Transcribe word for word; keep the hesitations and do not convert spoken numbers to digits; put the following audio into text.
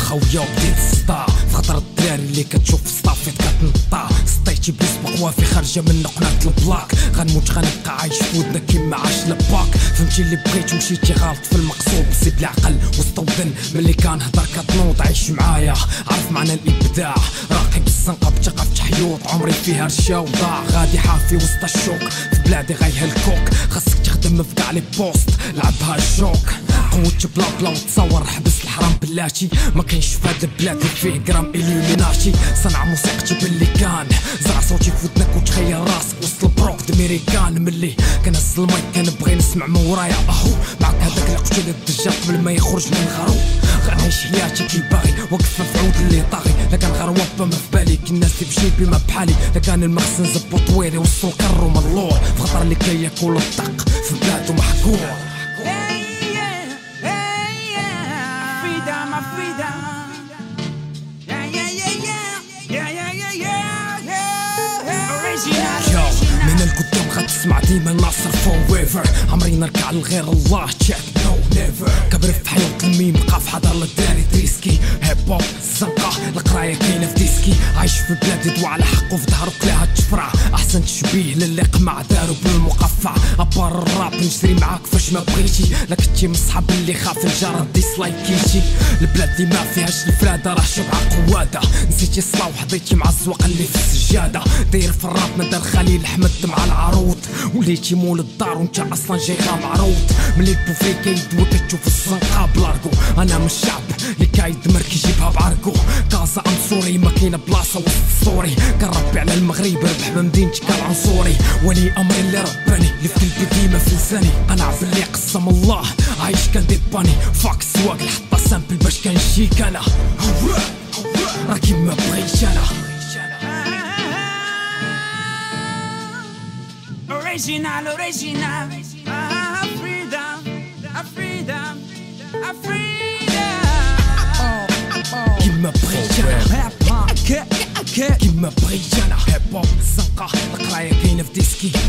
خويا وبديت الصداع في خطر الدراري اللي كتشوف في صافيت كتنطا سطيتي بليس بقوافي خارجه من قناة البلاك غنموت غنبقى عايش في ودنا كيما عاش لباك فهمتي اللي بغيت ومشيتي غلط في المقصود بس بالعقل وسط ودن ملي كنهضر كتنوض عيش معايا عرف معنى الابداع راقي بالزنقه بثقافة حيوط عمري فيها رشا وضاع غادي حافي وسط الشوك في بلادي غيهلكوك خاصك تخدم في كاع لي بوست لعبها الشوك قوتي بلا بلا وتصور حبس الحرام بلاتي ما كاينش في هاد البلاد اللي فيه جرام اليوميناتي صنع موسيقتي باللي كان زرع صوتي في ودنك وتخيل راسك وسط البروك دميريكان ملي كنهز المايك كنبغي نسمع من ورايا اهو معاك هذاك لقتي الدجال قبل ما يخرج من الغرو غنعيش حياتي كي باغي وقف في عود اللي طاغي لا كان غير وابا ما في بالي كي الناس اللي بجيبي ما بحالي لا كان المخزن زبو طويلي وصلو كرو من اللور في خطر اللي كياكل الطق في بلادو محكور من القدام غتسمع ديما ناصر فويفر عمري نركع لغير الله تشيك نو نيفر كبر في حياة الميم بقى في حضر للداري تريسكي هيب هوب الزنقة القراية كاينة في ديسكي عايش في بلادي دوا على حقه في ظهرو كلاها تشفرع احسن تشبيه للي قمع دارو بالمقفع ابار الراب نشري معاك فاش ما بغيتي لا كنتي من الصحاب اللي خاف الجار ديسلايكيتي البلاد اللي ما فيهاش الفرادة راه شبعة قوادة نسيتي الصلاة وحضيتي مع الزواق اللي في السجادة داير في الراب مدار خليل احمد مع العروض وليتي مول الدار وانت اصلا جاي غا معروض ملي البوفري كيدوي كتشوف الزنقة بلاركو انا من الشعب اللي كايدمر كيجيبها بعرقو كازا عنصري ما كاينه بلاصه وسط الصوري كنربي على المغرب ربح بمدينتي كالعنصوري ولي امري اللي رباني اللي في قلبي ديما في لساني انا عارف اللي قسم الله عايش كنديباني فاك السواق الحطه سامبل باش كنجيك انا راه كيما بغيت انا Original, original, ah, freedom, ah, freedom, ah, freedom. كيما بغيت انا كيما بغيت انا هيب هوب الزنقة القراية كاينة في ديسكي